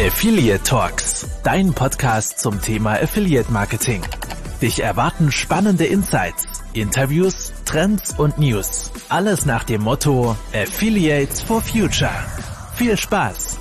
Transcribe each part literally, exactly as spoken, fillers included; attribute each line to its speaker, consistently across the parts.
Speaker 1: Affiliate Talks, dein Podcast zum Thema Affiliate Marketing. Dich erwarten spannende Insights, Interviews, Trends und News. Alles nach dem Motto Affiliates for Future. Viel Spaß!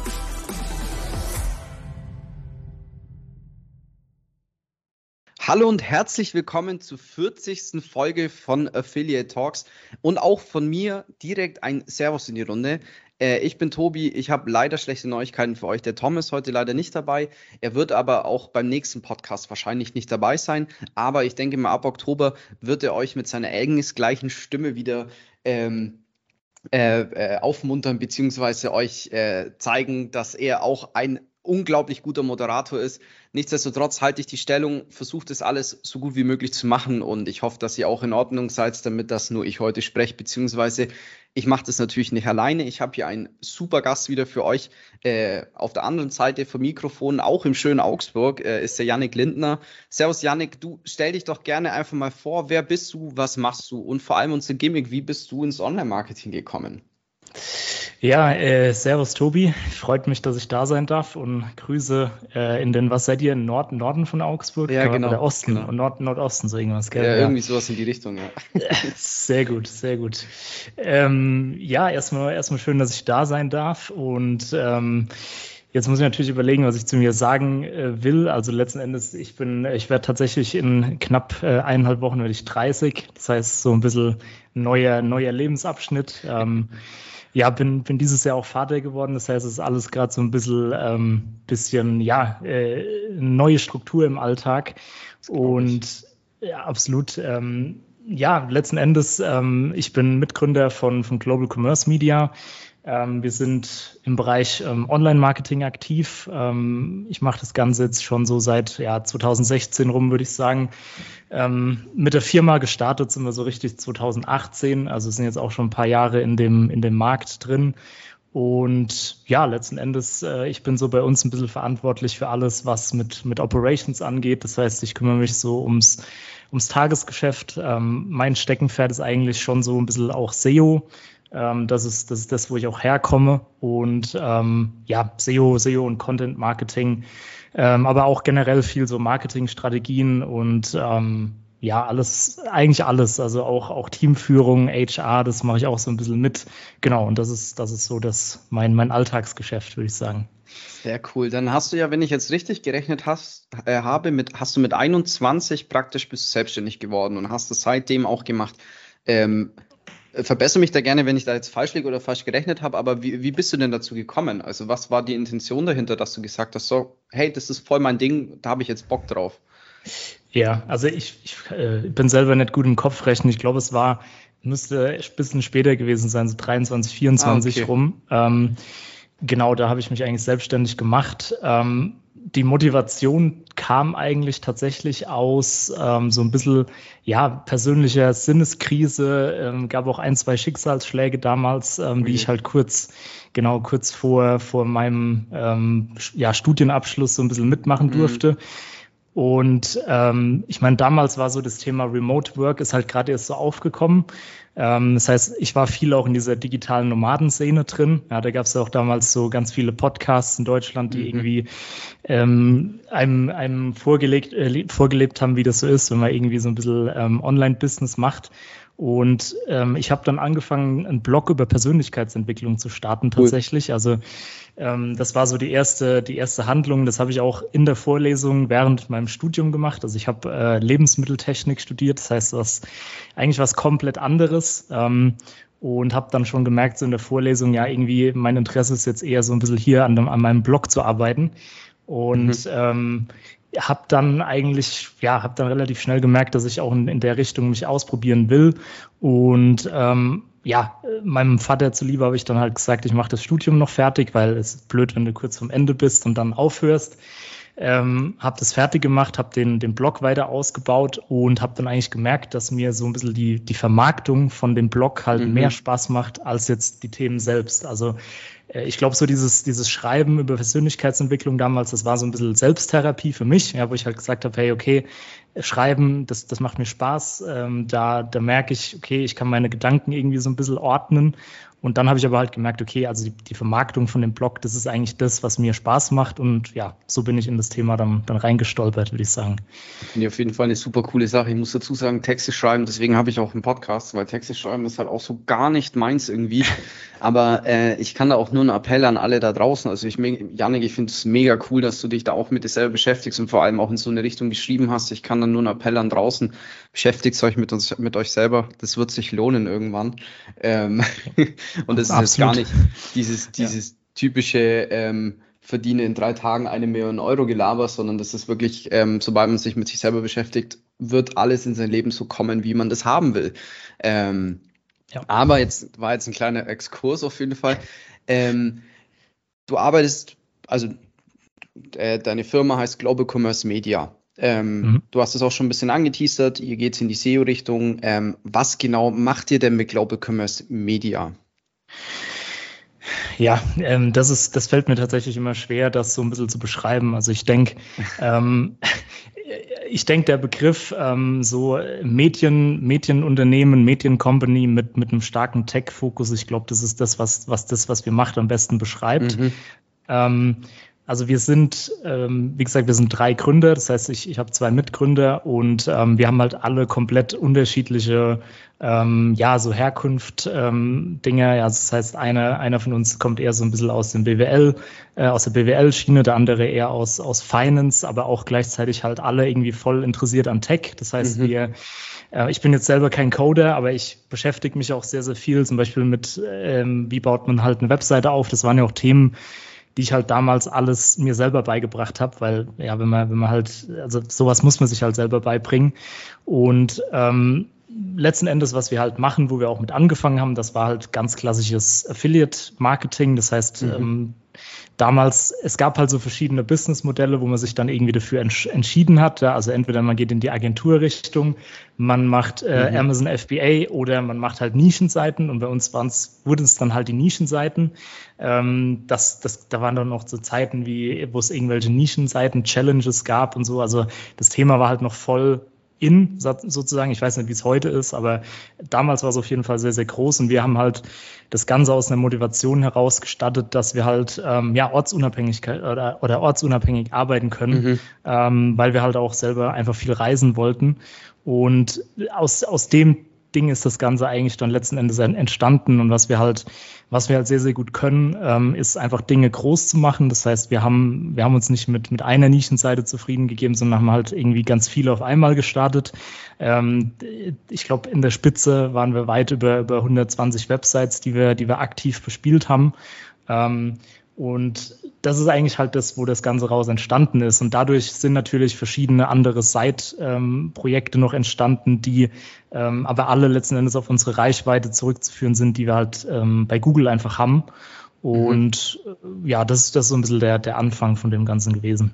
Speaker 2: Hallo und herzlich willkommen zur vierzigsten Folge von Affiliate Talks und auch von mir direkt ein Servus in die Runde. Äh, ich bin Tobi, ich habe leider schlechte Neuigkeiten für euch. Der Tom ist heute leider nicht dabei, er wird aber auch beim nächsten Podcast wahrscheinlich nicht dabei sein, aber ich denke mal ab Oktober wird er euch mit seiner engelsgleichen Stimme wieder ähm, äh, äh, aufmuntern bzw. euch äh, zeigen, dass er auch ein unglaublich guter Moderator ist. Nichtsdestotrotz halte ich die Stellung, versuche das alles so gut wie möglich zu machen und ich hoffe, dass ihr auch in Ordnung seid, damit das nur ich heute spreche, beziehungsweise ich mache das natürlich nicht alleine. Ich habe hier einen super Gast wieder für euch. Äh, auf der anderen Seite vom Mikrofon, auch im schönen Augsburg, äh, ist der Yannick Lindner. Servus Yannick, du stell dich doch gerne einfach mal vor, wer bist du, was machst du und vor allem unser Gimmick, wie bist du ins Online-Marketing gekommen?
Speaker 3: Ja, äh, servus Tobi, freut mich, dass ich da sein darf und Grüße äh, in den, was seid ihr, Nord Norden von Augsburg?
Speaker 2: Ja, genau.
Speaker 3: Oder Osten
Speaker 2: genau.
Speaker 3: und Nord Nordosten, so irgendwas, gell?
Speaker 2: Ja,
Speaker 3: ja,
Speaker 2: irgendwie sowas in die Richtung, ja.
Speaker 3: Sehr gut, sehr gut. Ähm, ja, erstmal erstmal schön, dass ich da sein darf und ähm, jetzt muss ich natürlich überlegen, was ich zu mir sagen äh, will. Also letzten Endes, ich bin, ich werde tatsächlich in knapp äh, eineinhalb Wochen werde ich dreißig. Das heißt, so ein bisschen neuer, neuer Lebensabschnitt. Ähm, ja, bin, bin dieses Jahr auch Vater geworden. Das heißt, es ist alles gerade so ein bisschen, ähm, bisschen, ja, äh, neue Struktur im Alltag. Und ja, absolut. Ähm, ja, letzten Endes, ähm, ich bin Mitgründer von, von Global Commerce Media. Ähm, wir sind im Bereich ähm, Online-Marketing aktiv. Ähm, ich mache das Ganze jetzt schon so seit ja, zwanzig sechzehn rum, würde ich sagen. Ähm, mit der Firma gestartet sind wir so richtig zwanzig achtzehn, also sind jetzt auch schon ein paar Jahre in dem, in dem Markt drin. Und ja, letzten Endes, äh, ich bin so bei uns ein bisschen verantwortlich für alles, was mit, mit Operations angeht. Das heißt, ich kümmere mich so ums, ums Tagesgeschäft. Ähm, mein Steckenpferd ist eigentlich schon so ein bisschen auch S E O. Ähm, das ist, das ist das, wo ich auch herkomme und ähm, ja, S E O, S E O und Content Marketing, ähm, aber auch generell viel so Marketingstrategien und ähm, ja, alles, eigentlich alles, also auch, auch Teamführung, H R, das mache ich auch so ein bisschen mit. Genau, und das ist, das ist so das, mein, mein Alltagsgeschäft, würde ich sagen.
Speaker 2: Sehr cool. Dann hast du ja, wenn ich jetzt richtig gerechnet hast, äh, habe, mit, hast du mit einundzwanzig praktisch bist du selbstständig geworden und hast es seitdem auch gemacht. Ähm, Verbessere mich da gerne, wenn ich da jetzt falsch liege oder falsch gerechnet habe, aber wie, wie bist du denn dazu gekommen? Also was war die Intention dahinter, dass du gesagt hast, so, hey, das ist voll mein Ding, da habe ich jetzt Bock drauf?
Speaker 3: Ja, also ich, ich äh, bin selber nicht gut im Kopfrechnen. Ich glaube, es war, müsste ein bisschen später gewesen sein, so dreiundzwanzig, vierundzwanzig
Speaker 2: Ah, okay.
Speaker 3: rum. Ähm, genau, da habe ich mich eigentlich selbstständig gemacht. Ähm, die Motivation kam eigentlich tatsächlich aus ähm, so ein bisschen ja persönlicher Sinneskrise. Ähm, gab auch ein, zwei Schicksalsschläge damals, ähm, die ich halt kurz genau kurz vor vor meinem ähm, ja, Studienabschluss so ein bisschen mitmachen durfte. Mhm. Und ähm, ich meine, damals war so das Thema Remote Work ist halt gerade erst so aufgekommen. Ähm, das heißt, ich war viel auch in dieser digitalen Nomadenszene drin. Ja, da gab es ja auch damals so ganz viele Podcasts in Deutschland, die mhm. irgendwie ähm, einem, einem vorgelegt, äh, vorgelebt haben, wie das so ist, wenn man irgendwie so ein bisschen ähm, Online-Business macht. Und ähm, ich habe dann angefangen, einen Blog über Persönlichkeitsentwicklung zu starten tatsächlich. Cool. Also ähm, das war so die erste, die erste Handlung. Das habe ich auch in der Vorlesung während meinem Studium gemacht. Also ich habe äh, Lebensmitteltechnik studiert, das heißt was eigentlich was komplett anderes. Ähm, und habe dann schon gemerkt, so in der Vorlesung, ja irgendwie mein Interesse ist jetzt eher so ein bisschen hier an, dem, an meinem Blog zu arbeiten. Und mhm. ähm, habe dann eigentlich, ja, habe dann relativ schnell gemerkt, dass ich auch in, in der Richtung mich ausprobieren will. Und ähm, ja, meinem Vater zuliebe habe ich dann halt gesagt, ich mache das Studium noch fertig, weil es ist blöd, wenn du kurz vorm Ende bist und dann aufhörst. Ähm, habe das fertig gemacht, habe den, den Blog weiter ausgebaut und habe dann eigentlich gemerkt, dass mir so ein bisschen die, die Vermarktung von dem Blog halt mhm. mehr Spaß macht als jetzt die Themen selbst. Also äh, ich glaube, so dieses, dieses Schreiben über Persönlichkeitsentwicklung damals, das war so ein bisschen Selbsttherapie für mich, ja, wo ich halt gesagt habe, hey, okay, Schreiben, das, das macht mir Spaß. Ähm, da, da merke ich, okay, ich kann meine Gedanken irgendwie so ein bisschen ordnen. Und dann habe ich aber halt gemerkt, okay, also die, die Vermarktung von dem Blog, das ist eigentlich das, was mir Spaß macht. Und ja, so bin ich in das Thema dann, dann reingestolpert, würde ich sagen.
Speaker 2: Finde ich auf jeden Fall eine super coole Sache. Ich muss dazu sagen, Texte schreiben, deswegen habe ich auch einen Podcast, weil Texte schreiben ist halt auch so gar nicht meins irgendwie. Aber äh, ich kann da auch nur einen Appell an alle da draußen. Also ich, Jannik, ich finde es mega cool, dass du dich da auch mit dir selber beschäftigst und vor allem auch in so eine Richtung geschrieben hast. Ich kann da nur einen Appell an draußen. Beschäftigt euch mit uns, mit euch selber. Das wird sich lohnen irgendwann. Ähm, und das ist jetzt gar nicht dieses, dieses ja. typische ähm, verdiene in drei Tagen eine Million Euro Gelaber, sondern das ist wirklich, ähm, sobald man sich mit sich selber beschäftigt, wird alles in sein Leben so kommen, wie man das haben will. Ähm, ja. Aber jetzt war jetzt ein kleiner Exkurs auf jeden Fall. Ähm, du arbeitest, also äh, deine Firma heißt Global Commerce Media. Ähm, mhm. Du hast es auch schon ein bisschen angeteasert, ihr geht in die S E O-Richtung. Ähm, was genau macht ihr denn mit Global Commerce Media?
Speaker 3: Ja, ähm, das ist, das fällt mir tatsächlich immer schwer, das so ein bisschen zu beschreiben. Also ich denke, ähm, ich denke, der Begriff ähm, so Medien, Medienunternehmen, Mediencompany mit mit einem starken Tech-Fokus, ich glaube, das ist das, was was das, was wir macht, am besten beschreibt. Mhm. Ähm, Also wir sind, ähm, wie gesagt, wir sind drei Gründer, das heißt, ich, ich habe zwei Mitgründer und ähm, wir haben halt alle komplett unterschiedliche, ähm, ja, so Herkunft, ähm, Dinge. Ja, das heißt, einer, einer von uns kommt eher so ein bisschen aus dem B W L, äh, aus der B W L-Schiene, der andere eher aus, aus Finance, aber auch gleichzeitig halt alle irgendwie voll interessiert an Tech. Das heißt, mhm. wir äh, ich bin jetzt selber kein Coder, aber ich beschäftige mich auch sehr, sehr viel, zum Beispiel mit, ähm, wie baut man halt eine Webseite auf. Das waren ja auch Themen, die ich halt damals alles mir selber beigebracht habe, weil ja, wenn man, wenn man halt, also sowas muss man sich halt selber beibringen. Und ähm, letzten Endes, was wir halt machen, wo wir auch mit angefangen haben, das war halt ganz klassisches Affiliate-Marketing. Das heißt, mhm. ähm, damals, es gab halt so verschiedene Businessmodelle, wo man sich dann irgendwie dafür entsch- entschieden hat. Ja, also entweder man geht in die Agenturrichtung, man macht äh, mhm. Amazon F B A oder man macht halt Nischenseiten. Und bei uns waren's, wurden es dann halt die Nischenseiten. Ähm, das, das, da waren dann noch so Zeiten, wie, wo es irgendwelche Nischenseiten, Challenges gab und so. Also das Thema war halt noch voll in, sozusagen. Ich weiß nicht, wie es heute ist, aber damals war es auf jeden Fall sehr, sehr groß. Und wir haben halt das Ganze aus einer Motivation heraus gestattet, dass wir halt ähm, ja Ortsunabhängigkeit oder, oder ortsunabhängig arbeiten können, mhm. ähm, weil wir halt auch selber einfach viel reisen wollten. Und aus, aus dem Ding ist das Ganze eigentlich dann letzten Endes entstanden. Und was wir halt, was wir halt sehr, sehr gut können, ähm, ist einfach Dinge groß zu machen. Das heißt, wir haben, wir haben uns nicht mit, mit einer Nischenseite zufrieden gegeben, sondern haben halt irgendwie ganz viele auf einmal gestartet. Ähm, ich glaube, in der Spitze waren wir weit über, über hundertzwanzig Websites, die wir, die wir aktiv bespielt haben. Ähm, Und das ist eigentlich halt das, wo das Ganze raus entstanden ist. Und dadurch sind natürlich verschiedene andere Side-Projekte ähm, noch entstanden, die ähm, aber alle letzten Endes auf unsere Reichweite zurückzuführen sind, die wir halt ähm, bei Google einfach haben. Und mhm. ja, das ist das ist so ein bisschen der, der Anfang von dem Ganzen gewesen.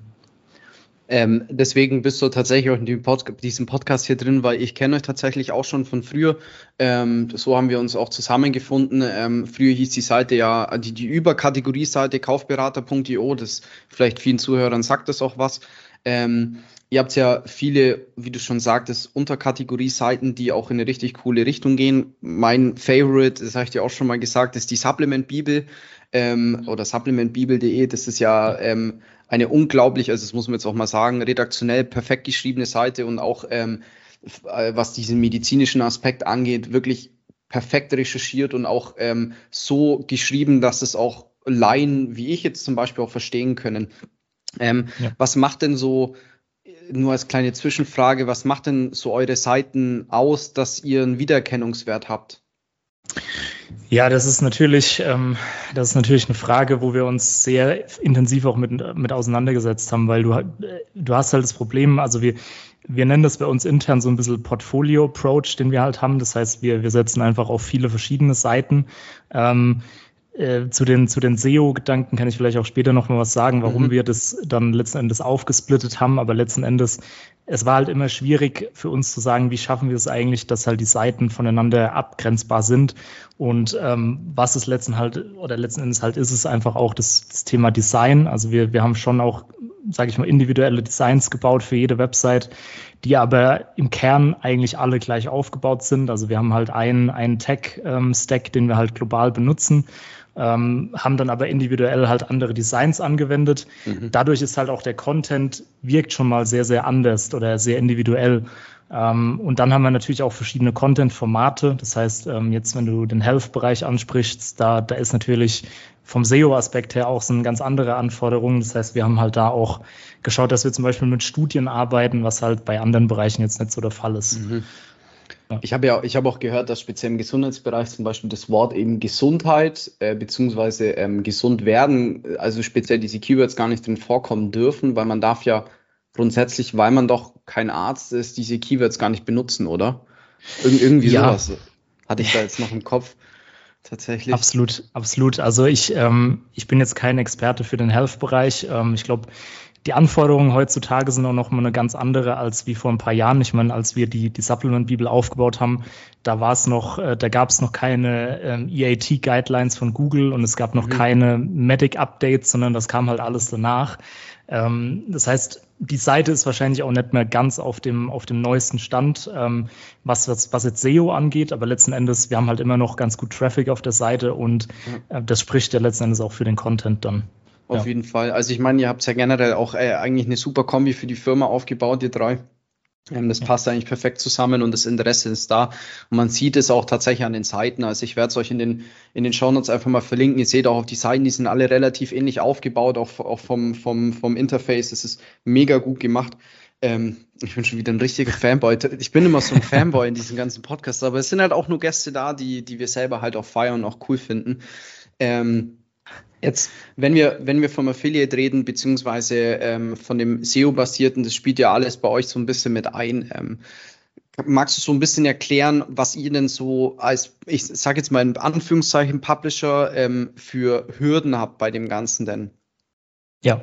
Speaker 2: Ähm, deswegen bist du tatsächlich auch in dem Pod- diesem Podcast hier drin, weil ich kenne euch tatsächlich auch schon von früher. Ähm, so haben wir uns auch zusammengefunden. Ähm, früher hieß die Seite ja, die, die Überkategorie-Seite kaufberater punkt io, das vielleicht vielen Zuhörern sagt das auch was. Ähm, ihr habt ja viele, wie du schon sagtest, Unterkategorie-Seiten, die auch in eine richtig coole Richtung gehen. Mein Favorite, das habe ich dir auch schon mal gesagt, ist die Supplement Bibel ähm, oder supplement bibel punkt de. Das ist ja ähm, eine unglaublich, also das muss man jetzt auch mal sagen, redaktionell perfekt geschriebene Seite und auch ähm, was diesen medizinischen Aspekt angeht, wirklich perfekt recherchiert und auch ähm, so geschrieben, dass es auch Laien, wie ich jetzt zum Beispiel, auch verstehen können. Ähm, ja. Was macht denn so, nur als kleine Zwischenfrage, was macht denn so eure Seiten aus, dass ihr einen Wiedererkennungswert habt?
Speaker 3: Ja, das ist natürlich, ähm, das ist natürlich eine Frage, wo wir uns sehr intensiv auch mit, mit auseinandergesetzt haben, weil du, du hast halt das Problem, also wir, wir nennen das bei uns intern so ein bisschen Portfolio-Approach, den wir halt haben. Das heißt, wir, wir setzen einfach auf viele verschiedene Seiten. Ähm, äh, zu den, zu den S E O-Gedanken kann ich vielleicht auch später noch mal was sagen, warum mhm. wir das dann letzten Endes aufgesplittet haben, aber letzten Endes es war halt immer schwierig für uns zu sagen, wie schaffen wir es eigentlich, dass halt die Seiten voneinander abgrenzbar sind. Und ähm, was es letzten halt oder letzten Endes halt ist, ist einfach auch das, das Thema Design. Also wir, wir haben schon auch sage ich mal, individuelle Designs gebaut für jede Website, die aber im Kern eigentlich alle gleich aufgebaut sind. Also wir haben halt einen, einen Tech-Stack, den wir halt global benutzen, ähm, haben dann aber individuell halt andere Designs angewendet. Mhm. Dadurch ist halt auch der Content wirkt schon mal sehr, sehr anders oder sehr individuell. Ähm, und dann haben wir natürlich auch verschiedene Content-Formate. Das heißt, ähm, jetzt, wenn du den Health-Bereich ansprichst, da, da ist natürlich vom S E O-Aspekt her auch so eine ganz andere Anforderung. Das heißt, wir haben halt da auch geschaut, dass wir zum Beispiel mit Studien arbeiten, was halt bei anderen Bereichen jetzt nicht so der Fall ist.
Speaker 2: Mhm. Ja. Ich habe ja, ich habe auch gehört, dass speziell im Gesundheitsbereich zum Beispiel das Wort eben Gesundheit äh, beziehungsweise ähm, gesund werden, also speziell diese Keywords gar nicht drin vorkommen dürfen, weil man darf ja grundsätzlich, weil man doch kein Arzt ist, diese Keywords gar nicht benutzen, oder? Ir- irgendwie ja. Sowas hatte ich da jetzt noch im Kopf. Tatsächlich.
Speaker 3: Absolut, absolut. Also ich, ähm, ich bin jetzt kein Experte für den Health-Bereich. Ähm, ich glaube, die Anforderungen heutzutage sind auch noch mal eine ganz andere als wie vor ein paar Jahren. Ich meine, als wir die, die Supplement-Bibel aufgebaut haben, da war es noch, äh, da gab es noch keine ähm, E A T-Guidelines von Google und es gab noch mhm. keine Medic-Updates, sondern das kam halt alles danach. Ähm, das heißt, die Seite ist wahrscheinlich auch nicht mehr ganz auf dem, auf dem neuesten Stand, ähm, was, was, was jetzt S E O angeht, aber letzten Endes, wir haben halt immer noch ganz gut Traffic auf der Seite und äh, das spricht ja letzten Endes auch für den Content dann.
Speaker 2: Auf ja. jeden Fall. Also ich meine, ihr habt ja generell auch äh, eigentlich eine super Kombi für die Firma aufgebaut, ihr drei. Ähm, das ja. passt eigentlich perfekt zusammen und das Interesse ist da. Und man sieht es auch tatsächlich an den Seiten. Also ich werde es euch in den, in den Shownotes einfach mal verlinken. Ihr seht auch auf die Seiten, die sind alle relativ ähnlich aufgebaut, auch, auch vom, vom, vom Interface. Das ist mega gut gemacht. Ähm, ich bin schon wieder ein richtiger Fanboy. Ich bin immer so ein Fanboy in diesen ganzen Podcasts, aber es sind halt auch nur Gäste da, die, die wir selber halt auch feiern und auch cool finden. Ähm, Jetzt, wenn wir, wenn wir vom Affiliate reden, beziehungsweise ähm, von dem S E O-basierten, das spielt ja alles bei euch so ein bisschen mit ein. Ähm, magst du so ein bisschen erklären, was ihr denn so als, ich sage jetzt mal in Anführungszeichen, Publisher ähm, für Hürden habt bei dem Ganzen denn?
Speaker 3: Ja,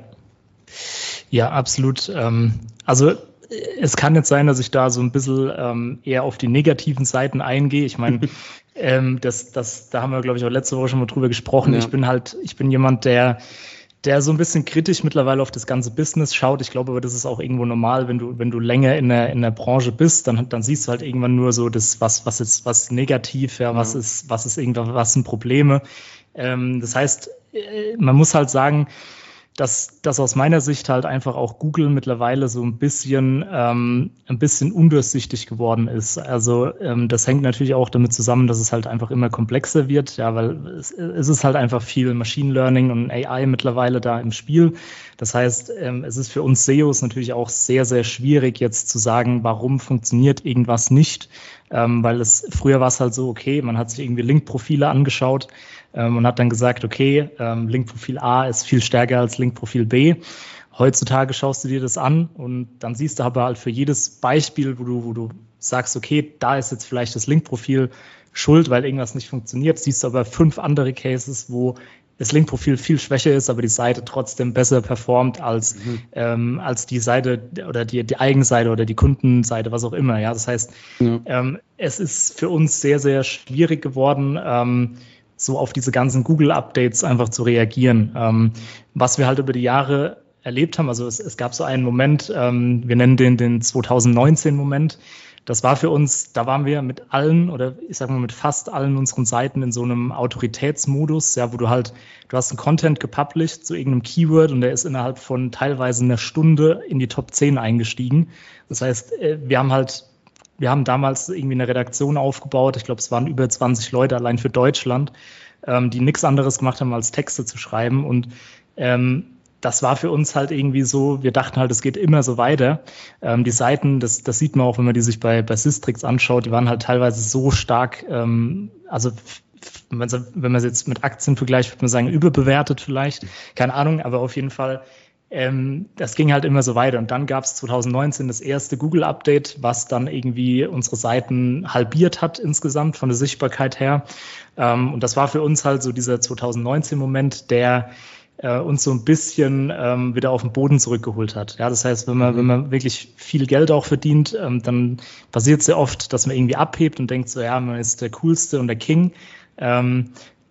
Speaker 3: ja, absolut. Ähm, also es kann jetzt sein, dass ich da so ein bisschen ähm, eher auf die negativen Seiten eingehe. Ich meine, ähm, das, das, da haben wir, glaube ich, auch letzte Woche schon mal drüber gesprochen. Ja. Ich bin halt, ich bin jemand, der, der so ein bisschen kritisch mittlerweile auf das ganze Business schaut. Ich glaube aber, das ist auch irgendwo normal, wenn du, wenn du länger in der, in der Branche bist, dann, dann siehst du halt irgendwann nur so das, was, was ist, was negativ, ja, was ja. ist, was ist irgendwas, was sind Probleme. Ähm, das heißt, man muss halt sagen, dass das aus meiner Sicht halt einfach auch Google mittlerweile so ein bisschen ähm, ein bisschen undurchsichtig geworden ist. Also ähm, das hängt natürlich auch damit zusammen, dass es halt einfach immer komplexer wird, ja, weil es, es ist halt einfach viel Machine Learning und A I mittlerweile da im Spiel. Das heißt, ähm, es ist für uns S E Os natürlich auch sehr, sehr schwierig jetzt zu sagen, warum funktioniert irgendwas nicht, ähm, weil es früher war es halt so, okay, man hat sich irgendwie Link-Profile angeschaut ähm, und hat dann gesagt, okay, ähm, Link-Profil A ist viel stärker als Link-Profil B. Heutzutage schaust du dir das an und dann siehst du aber halt für jedes Beispiel, wo du, wo du sagst, okay, da ist jetzt vielleicht das Link-Profil schuld, weil irgendwas nicht funktioniert, siehst du aber fünf andere Cases, wo das Link-Profil viel schwächer ist, aber die Seite trotzdem besser performt als, mhm. ähm, als die Seite oder die, die Eigenseite oder die Kundenseite, was auch immer. Ja, das heißt, ja. ähm, es ist für uns sehr, sehr schwierig geworden, ähm, so auf diese ganzen Google-Updates einfach zu reagieren. Ähm, was wir halt über die Jahre erlebt haben, also es, es gab so einen Moment, ähm, wir nennen den den zwanzig neunzehn-Moment. Das war für uns, da waren wir mit allen oder ich sag mal mit fast allen unseren Seiten in so einem Autoritätsmodus, ja, wo du halt, du hast einen Content gepublished zu irgendeinem Keyword und der ist innerhalb von teilweise einer Stunde in die Top zehn eingestiegen. Das heißt, wir haben halt, wir haben damals irgendwie eine Redaktion aufgebaut, ich glaube, es waren über zwanzig Leute allein für Deutschland, ähm, die nichts anderes gemacht haben, als Texte zu schreiben und ähm, das war für uns halt irgendwie so, wir dachten halt, es geht immer so weiter. Ähm, die Seiten, das, das sieht man auch, wenn man die sich bei, bei Systrix anschaut, die waren halt teilweise so stark, ähm, also wenn man, wenn man es jetzt mit Aktien vergleicht, würde man sagen, überbewertet vielleicht, keine Ahnung, aber auf jeden Fall, ähm, das ging halt immer so weiter. Und dann gab es zwanzig neunzehn das erste Google-Update, was dann irgendwie unsere Seiten halbiert hat insgesamt von der Sichtbarkeit her. Ähm, und das war für uns halt so dieser zwanzig neunzehn-Moment, der äh, uns so ein bisschen ähm, wieder auf den Boden zurückgeholt hat. Ja, das heißt, wenn man, mhm. wenn man wirklich viel Geld auch verdient, ähm, dann passiert es sehr oft, dass man irgendwie abhebt und denkt so, ja, man ist der Coolste und der King. Ähm,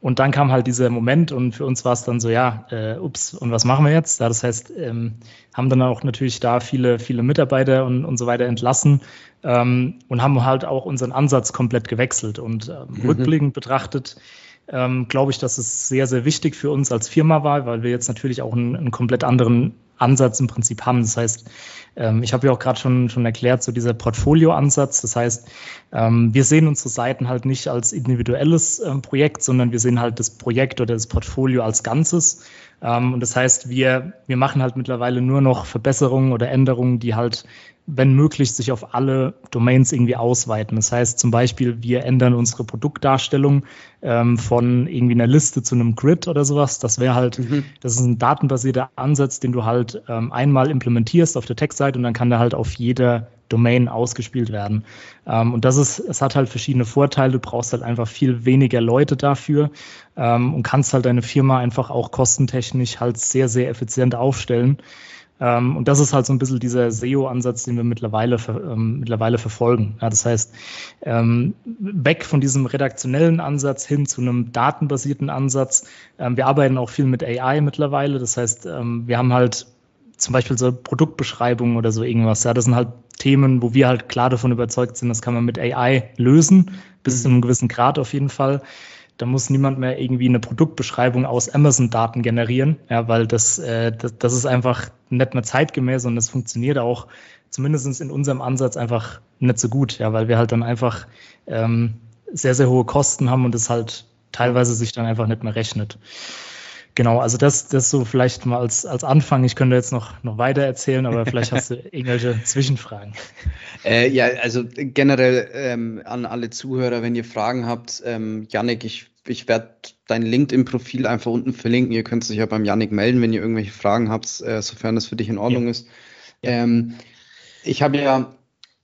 Speaker 3: Und dann kam halt dieser Moment und für uns war es dann so, ja, äh, ups, und was machen wir jetzt? Ja, das heißt, ähm, haben dann auch natürlich da viele, viele Mitarbeiter und, und so weiter entlassen ähm, und haben halt auch unseren Ansatz komplett gewechselt. Und ähm, mhm. rückblickend betrachtet, ähm, glaube ich, dass es sehr, sehr wichtig für uns als Firma war, weil wir jetzt natürlich auch einen, einen komplett anderen Ansatz im Prinzip haben. Das heißt, ähm, ich habe ja auch gerade schon, schon erklärt, so dieser Portfolio-Ansatz. Das heißt, ähm, wir sehen unsere Seiten halt nicht als individuelles ähm, Projekt, sondern wir sehen halt das Projekt oder das Portfolio als Ganzes. Ähm, und das heißt, wir, wir machen halt mittlerweile nur noch Verbesserungen oder Änderungen, die halt, wenn möglich, sich auf alle Domains irgendwie ausweiten. Das heißt zum Beispiel, wir ändern unsere Produktdarstellung ähm, von irgendwie einer Liste zu einem Grid oder sowas. Das wäre halt, mhm. das ist ein datenbasierter Ansatz, den du halt ähm, einmal implementierst auf der Tech-Seite und dann kann der halt auf jeder Domain ausgespielt werden. Ähm, und das ist, es hat halt verschiedene Vorteile. Du brauchst halt einfach viel weniger Leute dafür ähm, und kannst halt deine Firma einfach auch kostentechnisch halt sehr, sehr effizient aufstellen. Um, und das ist halt so ein bisschen dieser S E O-Ansatz, den wir mittlerweile, ähm, mittlerweile verfolgen. Ja, das heißt, ähm, weg von diesem redaktionellen Ansatz hin zu einem datenbasierten Ansatz. Ähm, wir arbeiten auch viel mit A I mittlerweile. Das heißt, ähm, wir haben halt zum Beispiel so Produktbeschreibungen oder so irgendwas. Ja, das sind halt Themen, wo wir halt klar davon überzeugt sind, das kann man mit A I lösen, bis mhm. zu einem gewissen Grad auf jeden Fall. Da muss niemand mehr irgendwie eine Produktbeschreibung aus Amazon-Daten generieren, ja, weil das, äh, das, das ist einfach nicht mehr zeitgemäß und das funktioniert auch zumindest in unserem Ansatz einfach nicht so gut, ja, weil wir halt dann einfach ähm, sehr, sehr hohe Kosten haben und es halt teilweise sich dann einfach nicht mehr rechnet. Genau, also das, das so vielleicht mal als, als Anfang. Ich könnte jetzt noch, noch weiter erzählen, aber vielleicht hast du irgendwelche Zwischenfragen.
Speaker 2: Äh, ja, also generell ähm, an alle Zuhörer, wenn ihr Fragen habt, ähm, Yannick, ich, ich werde dein LinkedIn-Profil einfach unten verlinken. Ihr könnt euch ja beim Yannick melden, wenn ihr irgendwelche Fragen habt, äh, sofern das für dich in Ordnung ja. ist. Ja. Ähm, ich habe ja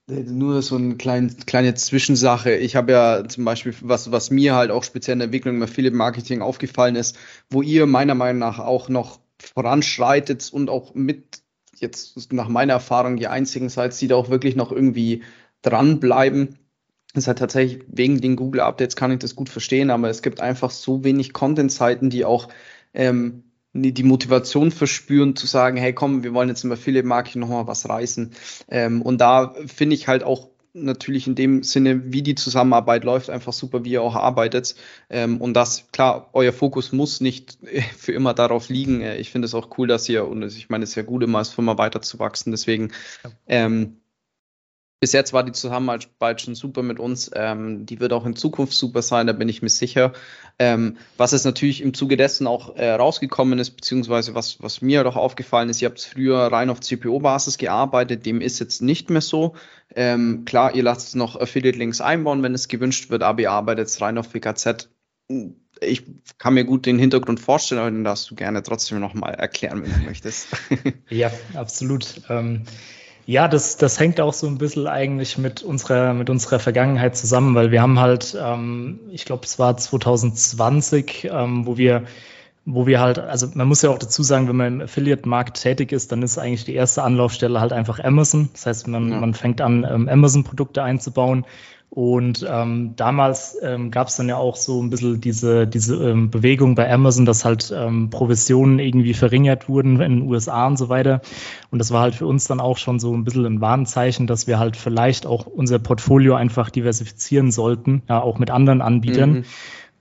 Speaker 2: nur so eine kleine, kleine Zwischensache. Ich habe ja zum Beispiel, was, was mir halt auch speziell in der Entwicklung im Affiliate-Marketing aufgefallen ist, wo ihr meiner Meinung nach auch noch voranschreitet und auch mit, jetzt nach meiner Erfahrung, die einzigen seid, die da auch wirklich noch irgendwie dranbleiben. Das ist halt tatsächlich wegen den Google-Updates kann ich das gut verstehen, aber es gibt einfach so wenig Content-Seiten, die auch ähm, die Motivation verspüren, zu sagen, hey komm, wir wollen jetzt im Affiliate-Marketing nochmal was reißen. Ähm, und da finde ich halt auch natürlich in dem Sinne, wie die Zusammenarbeit läuft, einfach super, wie ihr auch arbeitet. Ähm, und das, klar, euer Fokus muss nicht für immer darauf liegen. Ich finde es auch cool, dass ihr, und ich meine, es ist ja gut, immer als Firma weiterzuwachsen. Deswegen, ähm, bis jetzt war die Zusammenarbeit schon super mit uns. Ähm, die wird auch in Zukunft super sein, da bin ich mir sicher. Ähm, was jetzt natürlich im Zuge dessen auch äh, rausgekommen ist, beziehungsweise was, was mir doch aufgefallen ist, ihr habt früher rein auf C P O-Basis gearbeitet, dem ist jetzt nicht mehr so. Ähm, klar, ihr lasst noch Affiliate-Links einbauen, wenn es gewünscht wird, aber ihr arbeitet jetzt rein auf W K Z. Ich kann mir gut den Hintergrund vorstellen, aber den darfst du gerne trotzdem nochmal erklären, wenn du möchtest.
Speaker 3: Ja, absolut. Ähm Ja, das, das hängt auch so ein bisschen eigentlich mit unserer, mit unserer Vergangenheit zusammen, weil wir haben halt, ähm, ich glaube, es war zwanzig zwanzig, ähm, wo wir, wo wir halt, also man muss ja auch dazu sagen, wenn man im Affiliate-Markt tätig ist, dann ist eigentlich die erste Anlaufstelle halt einfach Amazon. Das heißt, man, ja. man fängt an, ähm, Amazon-Produkte einzubauen. Und ähm, damals ähm, gab es dann ja auch so ein bisschen diese, diese ähm, Bewegung bei Amazon, dass halt ähm, Provisionen irgendwie verringert wurden in den U S A und so weiter. Und das war halt für uns dann auch schon so ein bisschen ein Warnzeichen, dass wir halt vielleicht auch unser Portfolio einfach diversifizieren sollten, ja, auch mit anderen Anbietern. Mhm.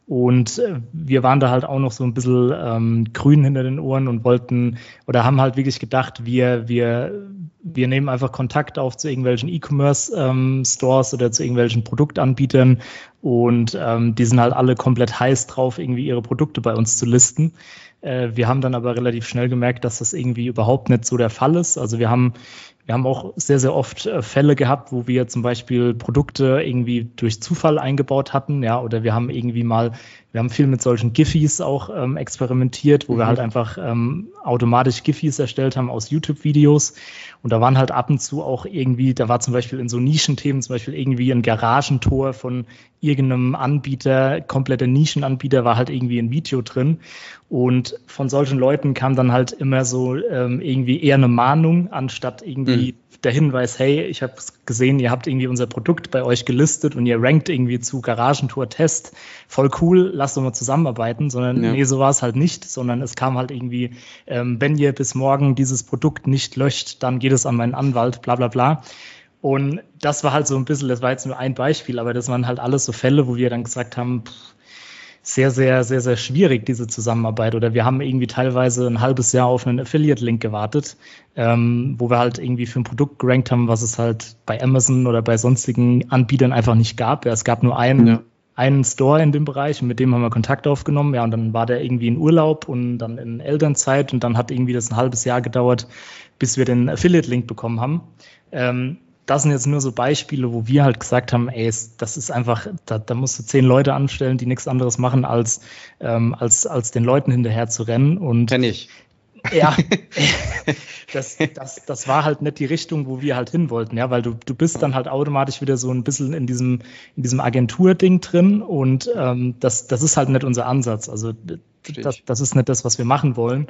Speaker 3: Und äh, wir waren da halt auch noch so ein bisschen ähm, grün hinter den Ohren und wollten oder haben halt wirklich gedacht, wir, wir, wir nehmen einfach Kontakt auf zu irgendwelchen E-Commerce-Stores ähm, oder zu irgendwelchen Produktanbietern und ähm, die sind halt alle komplett heiß drauf, irgendwie ihre Produkte bei uns zu listen. Äh, wir haben dann aber relativ schnell gemerkt, dass das irgendwie überhaupt nicht so der Fall ist. Also wir haben Wir haben auch sehr, sehr oft äh, Fälle gehabt, wo wir zum Beispiel Produkte irgendwie durch Zufall eingebaut hatten, ja, oder wir haben irgendwie mal, wir haben viel mit solchen Giphies auch ähm, experimentiert, wo mhm. wir halt einfach ähm, automatisch Giphies erstellt haben aus YouTube-Videos. Und da waren halt ab und zu auch irgendwie, da war zum Beispiel in so Nischenthemen zum Beispiel irgendwie ein Garagentor von irgendeinem Anbieter, kompletter Nischenanbieter, war halt irgendwie ein Video drin. Und von solchen Leuten kam dann halt immer so ähm, irgendwie eher eine Mahnung, anstatt irgendwie irgendwie der Hinweis, hey, ich habe gesehen, ihr habt irgendwie unser Produkt bei euch gelistet und ihr rankt irgendwie zu Garagentour-Test. Voll cool, lasst uns mal zusammenarbeiten. Sondern ja. nee, so war es halt nicht, sondern es kam halt irgendwie, ähm, wenn ihr bis morgen dieses Produkt nicht löscht, dann geht es an meinen Anwalt, bla bla bla. Und das war halt so ein bisschen, das war jetzt nur ein Beispiel, aber das waren halt alles so Fälle, wo wir dann gesagt haben, pff, sehr, sehr, sehr, sehr schwierig, diese Zusammenarbeit. Oder wir haben irgendwie teilweise ein halbes Jahr auf einen Affiliate-Link gewartet, ähm, wo wir halt irgendwie für ein Produkt gerankt haben, was es halt bei Amazon oder bei sonstigen Anbietern einfach nicht gab. Ja, es gab nur einen, ja. einen Store in dem Bereich und mit dem haben wir Kontakt aufgenommen. Ja, und dann war der irgendwie in Urlaub und dann in Elternzeit und dann hat irgendwie das ein halbes Jahr gedauert, bis wir den Affiliate-Link bekommen haben. Ähm, Das sind jetzt nur so Beispiele, wo wir halt gesagt haben, ey, das ist einfach, da, da musst du zehn Leute anstellen, die nichts anderes machen, als, ähm, als, als den Leuten hinterher zu rennen. Und
Speaker 2: kenn ich.
Speaker 3: Ja, das, das, das war halt nicht die Richtung, wo wir halt hin wollten, ja, weil du, du bist dann halt automatisch wieder so ein bisschen in diesem, in diesem Agentur-Ding drin und ähm, das, das ist halt nicht unser Ansatz. Also das, das ist nicht das, was wir machen wollen.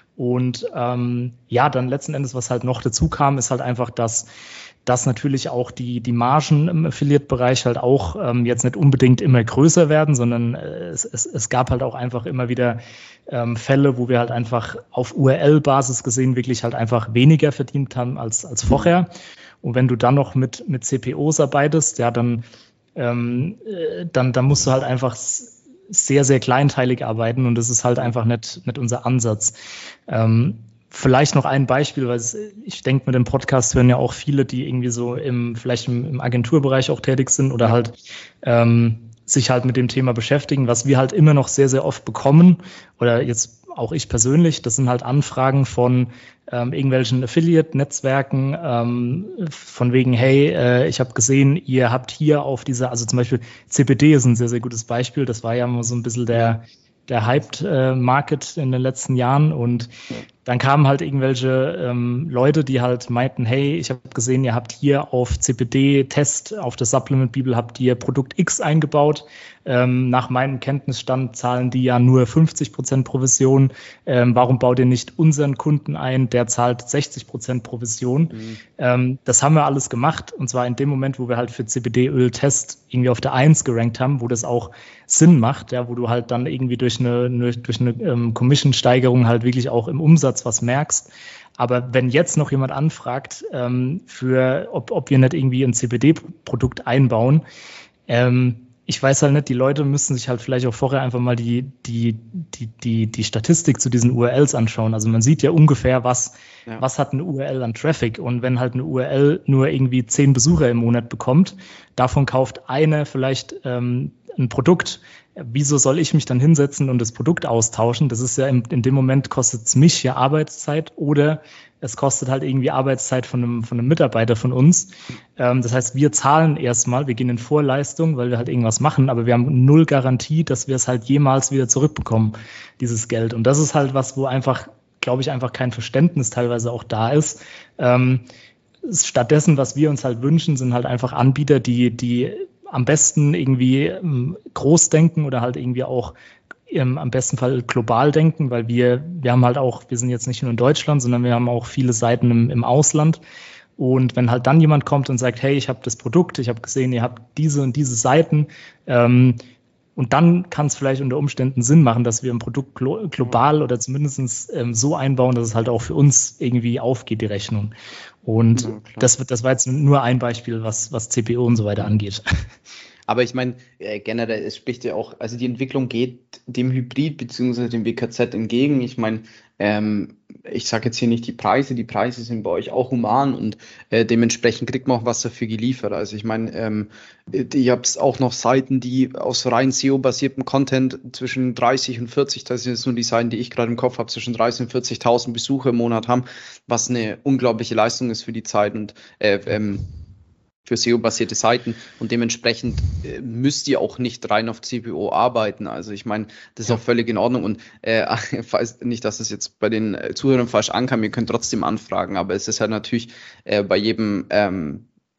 Speaker 3: Und ähm, ja, dann letzten Endes, was halt noch dazu kam, ist halt einfach, dass dass natürlich auch die, die Margen im Affiliate-Bereich halt auch ähm, jetzt nicht unbedingt immer größer werden, sondern äh, es, es, es gab halt auch einfach immer wieder ähm, Fälle, wo wir halt einfach auf U R L-Basis gesehen wirklich halt einfach weniger verdient haben als, als vorher. Und wenn du dann noch mit, mit C P Os arbeitest, ja, dann, ähm, äh, dann, dann musst du halt einfach sehr, sehr kleinteilig arbeiten und das ist halt einfach nicht, nicht unser Ansatz. Ähm, Vielleicht noch ein Beispiel, weil es, ich denke, mit dem Podcast hören ja auch viele, die irgendwie so im, vielleicht im, im Agenturbereich auch tätig sind oder halt ähm, sich halt mit dem Thema beschäftigen, was wir halt immer noch sehr, sehr oft bekommen oder jetzt auch ich persönlich, das sind halt Anfragen von ähm, irgendwelchen Affiliate-Netzwerken, ähm, von wegen, hey, äh, ich habe gesehen, ihr habt hier auf dieser, also zum Beispiel C B D ist ein sehr, sehr gutes Beispiel, das war ja immer so ein bisschen der der Hyped-Market in den letzten Jahren und dann kamen halt irgendwelche ähm, Leute, die halt meinten, hey, ich habe gesehen, ihr habt hier auf C P D-Test, auf der Supplement-Bibel habt ihr Produkt X eingebaut. Ähm, nach meinem Kenntnisstand zahlen die ja nur fünfzig Prozent Provision. Ähm, warum baut ihr nicht unseren Kunden ein, der zahlt sechzig Prozent Provision? Mhm. Ähm, das haben wir alles gemacht und zwar in dem Moment, wo wir halt für C B D-Öl-Test irgendwie auf der eins gerankt haben, wo das auch Sinn macht, ja, wo du halt dann irgendwie durch eine, durch eine ähm, Commission-Steigerung halt wirklich auch im Umsatz was merkst. Aber wenn jetzt noch jemand anfragt, ähm, für ob, ob wir nicht irgendwie ein C B D-Produkt einbauen, ähm, ich weiß halt nicht, die Leute müssen sich halt vielleicht auch vorher einfach mal die, die, die, die, die Statistik zu diesen U R Ls anschauen. Also man sieht ja ungefähr, was, ja. was hat eine U R L an Traffic. Und wenn halt eine U R L nur irgendwie zehn Besucher im Monat bekommt, davon kauft eine vielleicht ähm, ein Produkt. Wieso soll ich mich dann hinsetzen und das Produkt austauschen? Das ist ja in, in dem Moment kostet es mich ja Arbeitszeit oder es kostet halt irgendwie Arbeitszeit von einem, von einem Mitarbeiter von uns. Ähm, das heißt, wir zahlen erstmal, wir gehen in Vorleistung, weil wir halt irgendwas machen, aber wir haben null Garantie, dass wir es halt jemals wieder zurückbekommen, dieses Geld. Und das ist halt was, wo einfach, glaube ich, einfach kein Verständnis teilweise auch da ist. Ähm, stattdessen, was wir uns halt wünschen, sind halt einfach Anbieter, die, die am besten irgendwie ähm, groß denken oder halt irgendwie auch ähm, am besten Fall global denken, weil wir, wir haben halt auch, wir sind jetzt nicht nur in Deutschland, sondern wir haben auch viele Seiten im, im Ausland. Und wenn halt dann jemand kommt und sagt, hey, ich habe das Produkt, ich habe gesehen, ihr habt diese und diese Seiten, ähm, und dann kann es vielleicht unter Umständen Sinn machen, dass wir ein Produkt glo- global oder zumindest ähm, so einbauen, dass es halt auch für uns irgendwie aufgeht, die Rechnung. Und ja, das, das war jetzt nur ein Beispiel, was, was C P O und so weiter angeht.
Speaker 2: Aber ich meine, äh, generell, es spricht ja auch, also die Entwicklung geht dem Hybrid bzw. dem W K Z entgegen. Ich meine, ähm, ich sage jetzt hier nicht die Preise, die Preise sind bei euch auch human und äh, dementsprechend kriegt man auch was dafür geliefert. Also ich meine, ähm, ihr habt auch noch Seiten, die aus rein S E O-basiertem Content zwischen dreißig und vierzig, das sind jetzt nur die Seiten, die ich gerade im Kopf habe, zwischen dreißig und vierzigtausend Besucher im Monat haben, was eine unglaubliche Leistung ist für die Zeit und äh, ähm, für S E O-basierte Seiten und dementsprechend äh, müsst ihr auch nicht rein auf C P O arbeiten. Also ich meine, das ist ja auch völlig in Ordnung und äh, falls nicht, dass es jetzt bei den Zuhörern falsch ankam, ihr könnt trotzdem anfragen, aber es ist halt natürlich äh, bei jedem ähm,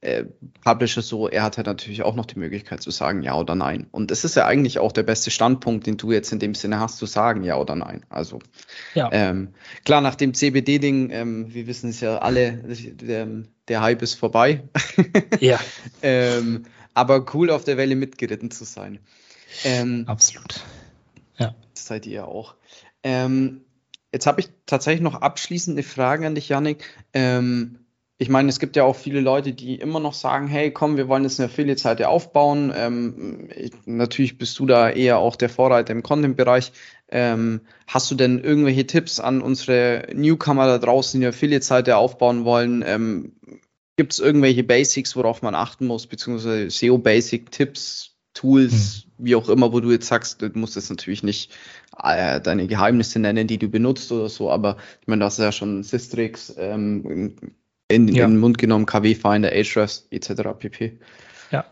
Speaker 2: äh, Publisher so, er hat halt natürlich auch noch die Möglichkeit zu sagen ja oder nein. Und das ist ja eigentlich auch der beste Standpunkt, den du jetzt in dem Sinne hast, zu sagen ja oder nein. Also
Speaker 3: Ja.
Speaker 2: ähm, klar, nach dem C B D-Ding, ähm, wir wissen es ja alle, der, der Hype ist vorbei.
Speaker 3: Ja.
Speaker 2: ähm, aber cool, auf der Welle mitgeritten zu sein. Ähm,
Speaker 3: Absolut. Ja.
Speaker 2: Das seid ihr ja auch. Ähm, jetzt habe ich tatsächlich noch abschließende Fragen an dich, Yannick. Ähm, ich meine, es gibt ja auch viele Leute, die immer noch sagen, hey, komm, wir wollen jetzt eine Affiliate-Seite aufbauen. Ähm, ich, natürlich bist du da eher auch der Vorreiter im Content-Bereich. Ähm, hast du denn irgendwelche Tipps an unsere Newcomer da draußen, die eine Affiliate-Seite aufbauen wollen? Ähm, gibt es irgendwelche Basics, worauf man achten muss, beziehungsweise S E O-Basic-Tipps, Tools, hm. wie auch immer, wo du jetzt sagst, du musst jetzt natürlich nicht äh, deine Geheimnisse nennen, die du benutzt oder so, aber ich meine, du hast ja schon Systrix ähm, in, ja. in den Mund genommen, K W-Finder, Ahrefs et cetera pp.
Speaker 3: Ja,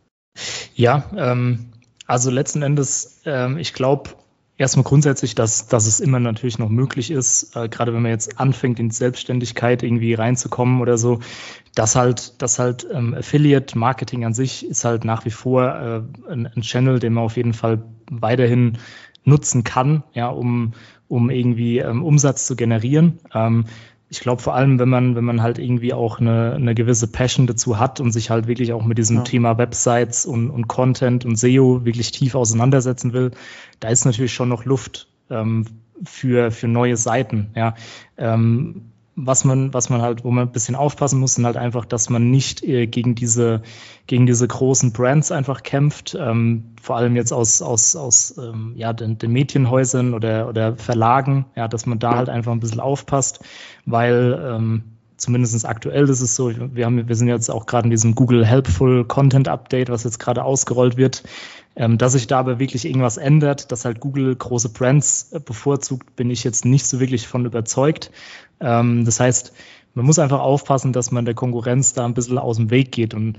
Speaker 3: ja ähm, also letzten Endes, ähm, ich glaube, erstmal grundsätzlich, dass, dass es immer natürlich noch möglich ist, äh, gerade wenn man jetzt anfängt, in Selbstständigkeit irgendwie reinzukommen oder so, dass halt, dass halt ähm, Affiliate-Marketing an sich ist halt nach wie vor äh, ein, ein Channel, den man auf jeden Fall weiterhin nutzen kann, ja, um, um irgendwie ähm, Umsatz zu generieren. Ähm, ich glaube vor allem, wenn man, wenn man halt irgendwie auch eine, eine gewisse Passion dazu hat und sich halt wirklich auch mit diesem ja. Thema Websites und, und Content und S E O wirklich tief auseinandersetzen will, da ist natürlich schon noch Luft ähm, für, für neue Seiten. Ja. Ähm, was man, was man halt, wo man ein bisschen aufpassen muss, sind halt einfach, dass man nicht äh, gegen diese, gegen diese großen Brands einfach kämpft, ähm, vor allem jetzt aus, aus, aus ähm, ja, den, den Medienhäusern oder, oder Verlagen, ja, dass man da ja. halt einfach ein bisschen aufpasst, weil ähm, zumindest aktuell ist es so, wir haben, wir sind jetzt auch gerade in diesem Google Helpful Content Update, was jetzt gerade ausgerollt wird, ähm, dass sich da aber wirklich irgendwas ändert, dass halt Google große Brands äh, bevorzugt, bin ich jetzt nicht so wirklich von überzeugt. Ähm, das heißt, man muss einfach aufpassen, dass man der Konkurrenz da ein bisschen aus dem Weg geht. Und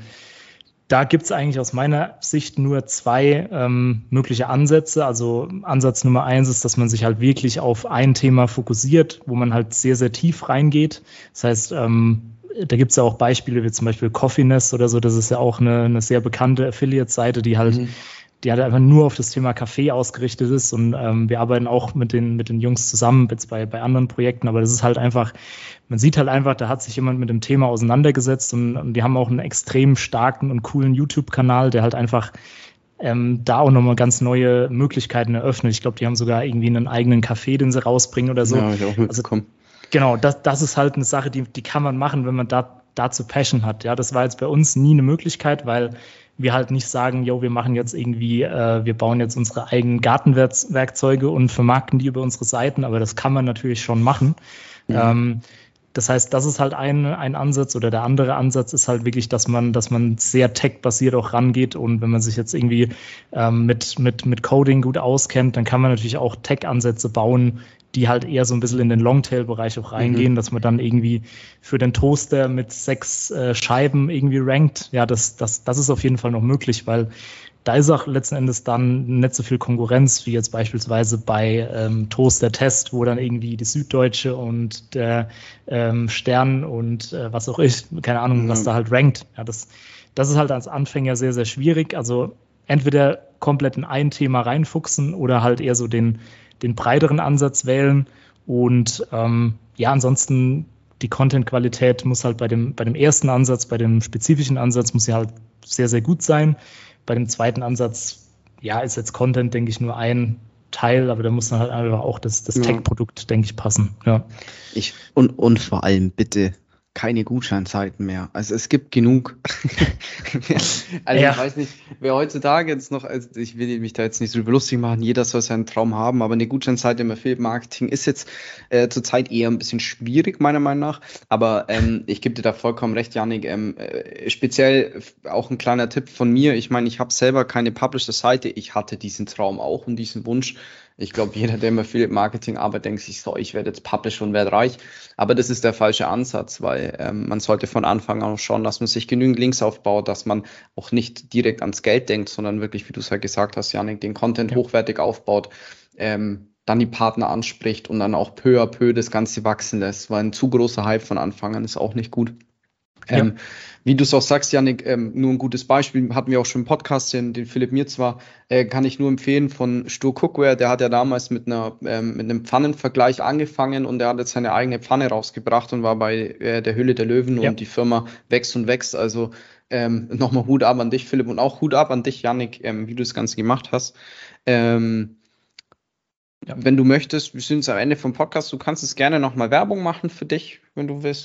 Speaker 3: da gibt es eigentlich aus meiner Sicht nur zwei ähm, mögliche Ansätze. Also Ansatz Nummer eins ist, dass man sich halt wirklich auf ein Thema fokussiert, wo man halt sehr, sehr tief reingeht. Das heißt, ähm, da gibt es ja auch Beispiele wie zum Beispiel Coffeeness oder so. Das ist ja auch eine, eine sehr bekannte Affiliate-Seite, die halt, mhm. die halt einfach nur auf das Thema Kaffee ausgerichtet ist. Und ähm, wir arbeiten auch mit den, mit den Jungs zusammen jetzt bei, bei anderen Projekten. Aber das ist halt einfach, man sieht halt einfach, da hat sich jemand mit dem Thema auseinandergesetzt und, und die haben auch einen extrem starken und coolen YouTube-Kanal, der halt einfach ähm, da auch nochmal ganz neue Möglichkeiten eröffnet. Ich glaube, die haben sogar irgendwie einen eigenen Café, den sie rausbringen oder so.
Speaker 2: Ja, hab ich auch mitbekommen.
Speaker 3: Also, genau, das, das ist halt eine Sache, die, die kann man machen, wenn man da dazu Passion hat. Ja, das war jetzt bei uns nie eine Möglichkeit, weil wir halt nicht sagen, jo, wir machen jetzt irgendwie, äh, wir bauen jetzt unsere eigenen Gartenwerkzeuge und vermarkten die über unsere Seiten, aber das kann man natürlich schon machen. Mhm. Ähm, das heißt, das ist halt ein, ein Ansatz, oder der andere Ansatz ist halt wirklich, dass man, dass man sehr tech-basiert auch rangeht, und wenn man sich jetzt irgendwie ähm, mit, mit, mit Coding gut auskennt, dann kann man natürlich auch Tech-Ansätze bauen, die halt eher so ein bisschen in den Longtail-Bereich auch reingehen, mhm. dass man dann irgendwie für den Toaster mit sechs äh, Scheiben irgendwie rankt. Ja, das, das, das ist auf jeden Fall noch möglich, weil da ist auch letzten Endes dann nicht so viel Konkurrenz, wie jetzt beispielsweise bei ähm, Toaster Test, wo dann irgendwie die Süddeutsche und der ähm, Stern und äh, was auch ich, keine Ahnung, mhm. was da halt rankt. Ja, das, das ist halt als Anfänger sehr, sehr schwierig. Also entweder komplett in ein Thema reinfuchsen oder halt eher so den den breiteren Ansatz wählen, und ähm, ja, ansonsten die Content-Qualität muss halt bei dem, bei dem ersten Ansatz, bei dem spezifischen Ansatz muss sie halt sehr, sehr gut sein. Bei dem zweiten Ansatz, ja, ist jetzt Content, denke ich, nur ein Teil, aber da muss dann halt einfach auch das, das ja. Tech-Produkt, denke ich, passen. Ja.
Speaker 2: Ich, und, und vor allem bitte keine Gutscheinzeiten mehr. Also es gibt genug. Also ja. Ich weiß nicht, wer heutzutage jetzt noch, also ich will mich da jetzt nicht drüber lustig machen, jeder soll seinen Traum haben, aber eine Gutscheinseite im Affiliate-Marketing ist jetzt äh, zurzeit eher ein bisschen schwierig, meiner Meinung nach. Aber ähm, ich gebe dir da vollkommen recht, Yannick. Ähm, äh, speziell auch ein kleiner Tipp von mir. Ich meine, ich habe selber keine Publisher-Seite. Ich hatte diesen Traum auch und diesen Wunsch. Ich glaube, jeder, der im Affiliate-Marketing arbeitet, denkt sich so, ich werde jetzt Publisher und werde reich. Aber das ist der falsche Ansatz, weil ähm, man sollte von Anfang an schauen, dass man sich genügend Links aufbaut, dass man auch nicht direkt ans Geld denkt, sondern wirklich, wie du es ja gesagt hast, Yannick, den Content ja. hochwertig aufbaut, ähm, dann die Partner anspricht und dann auch peu à peu das Ganze wachsen lässt, weil ein zu großer Hype von Anfang an ist auch nicht gut. Ähm,
Speaker 3: Ja.
Speaker 2: Wie du es auch sagst, Yannick, ähm, nur ein gutes Beispiel, hatten wir auch schon im Podcast, den, den Philipp mir zwar, äh, kann ich nur empfehlen von Stu Cookware, der hat ja damals mit einer ähm, mit einem Pfannenvergleich angefangen und der hat jetzt seine eigene Pfanne rausgebracht und war bei äh, der Höhle der Löwen
Speaker 3: Ja.
Speaker 2: und die Firma wächst und wächst. Also ähm, nochmal Hut ab an dich, Philipp, und auch Hut ab an dich, Yannick, ähm, wie du das Ganze gemacht hast. Ähm,
Speaker 3: Ja.
Speaker 2: Wenn du möchtest, wir sind jetzt am Ende vom Podcast, du kannst es gerne nochmal Werbung machen für dich, wenn du willst.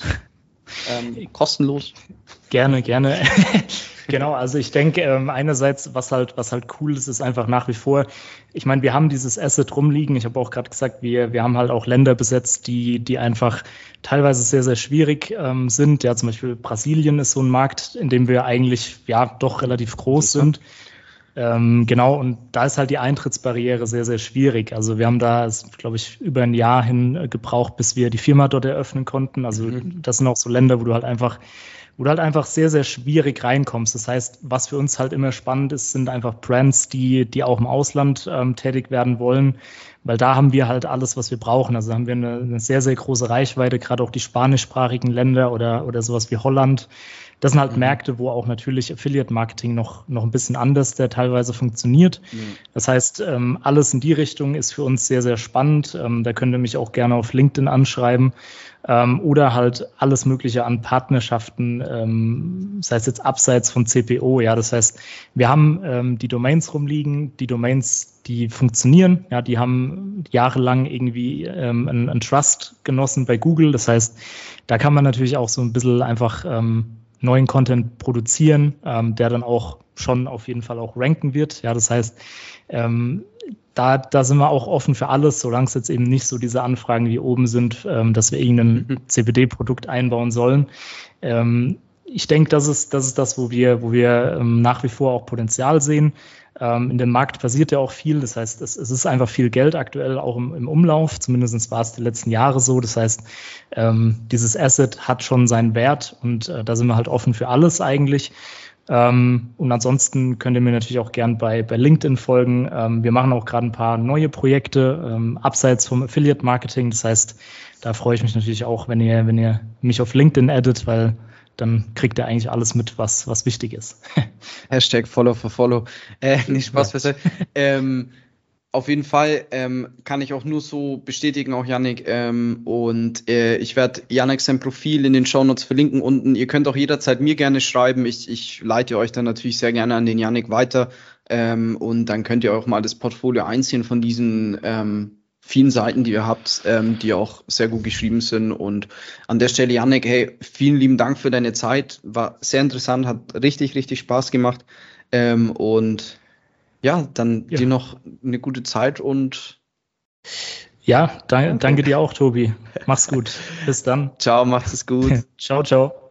Speaker 2: Ähm, kostenlos.
Speaker 3: Gerne, gerne. Genau, also ich denke, ähm, einerseits, was halt, was halt cool ist, ist einfach nach wie vor, ich meine, wir haben dieses Asset rumliegen. Ich habe auch gerade gesagt, wir, wir haben halt auch Länder besetzt, die, die einfach teilweise sehr, sehr schwierig ähm, sind. Ja, zum Beispiel Brasilien ist so ein Markt, in dem wir eigentlich ja doch relativ groß sind. Ähm, genau, und da ist halt die Eintrittsbarriere sehr, sehr schwierig. Also wir haben da, glaube ich, über ein Jahr hin äh, gebraucht, bis wir die Firma dort eröffnen konnten. Also mhm. das sind auch so Länder, wo du halt einfach, wo du halt einfach sehr, sehr schwierig reinkommst. Das heißt, was für uns halt immer spannend ist, sind einfach Brands, die, die auch im Ausland ähm, tätig werden wollen, weil da haben wir halt alles, was wir brauchen. Also haben wir eine, eine sehr, sehr große Reichweite, gerade auch die spanischsprachigen Länder oder, oder sowas wie Holland. Das sind halt mhm. Märkte, wo auch natürlich Affiliate-Marketing noch, noch ein bisschen anders der teilweise funktioniert. Mhm. Das heißt, ähm, alles in die Richtung ist für uns sehr, sehr spannend. Ähm, da könnt ihr mich auch gerne auf LinkedIn anschreiben. Ähm, oder halt alles Mögliche an Partnerschaften, ähm, das heißt jetzt abseits von C P O. Ja, das heißt, wir haben ähm, die Domains rumliegen, die Domains, die funktionieren. Ja, die haben jahrelang irgendwie ähm, einen, einen Trust genossen bei Google. Das heißt, da kann man natürlich auch so ein bisschen einfach ähm, neuen Content produzieren, ähm, der dann auch schon auf jeden Fall auch ranken wird. Ja, das heißt, ähm, da, da sind wir auch offen für alles, solange es jetzt eben nicht so diese Anfragen wie oben sind, ähm, dass wir irgendein mhm. C B D-Produkt einbauen sollen. Ähm, ich denke, das ist, das ist das, wo wir, wo wir ähm, nach wie vor auch Potenzial sehen. Ähm, in dem Markt passiert ja auch viel. Das heißt, es, es ist einfach viel Geld aktuell auch im, im Umlauf. Zumindest war es die letzten Jahre so. Das heißt, ähm, dieses Asset hat schon seinen Wert und äh, da sind wir halt offen für alles eigentlich. Ähm, und ansonsten könnt ihr mir natürlich auch gern bei, bei LinkedIn folgen. Ähm, wir machen auch gerade ein paar neue Projekte ähm, abseits vom Affiliate Marketing. Das heißt, da freue ich mich natürlich auch, wenn ihr, wenn ihr mich auf LinkedIn addet, weil dann kriegt ihr eigentlich alles mit, was, was wichtig ist.
Speaker 2: Hashtag Follow for Follow. Äh, nicht Spaß beiseite. ähm, auf jeden Fall ähm, kann ich auch nur so bestätigen, auch Yannick. Ähm, und äh, ich werde Yannick sein Profil in den Shownotes verlinken unten. Ihr könnt auch jederzeit mir gerne schreiben. Ich, ich leite euch dann natürlich sehr gerne an den Yannick weiter. Ähm, und dann könnt ihr auch mal das Portfolio einsehen von diesen ähm, vielen Seiten, die ihr habt, ähm, die auch sehr gut geschrieben sind. Und an der Stelle, Yannick, hey, vielen lieben Dank für deine Zeit. War sehr interessant, hat richtig, richtig Spaß gemacht. Ähm, und ja, dann ja. dir noch eine gute Zeit und
Speaker 3: ja, danke, danke dir auch, Tobi. Mach's gut. Bis dann.
Speaker 2: Ciao, macht es gut.
Speaker 3: Ciao, ciao.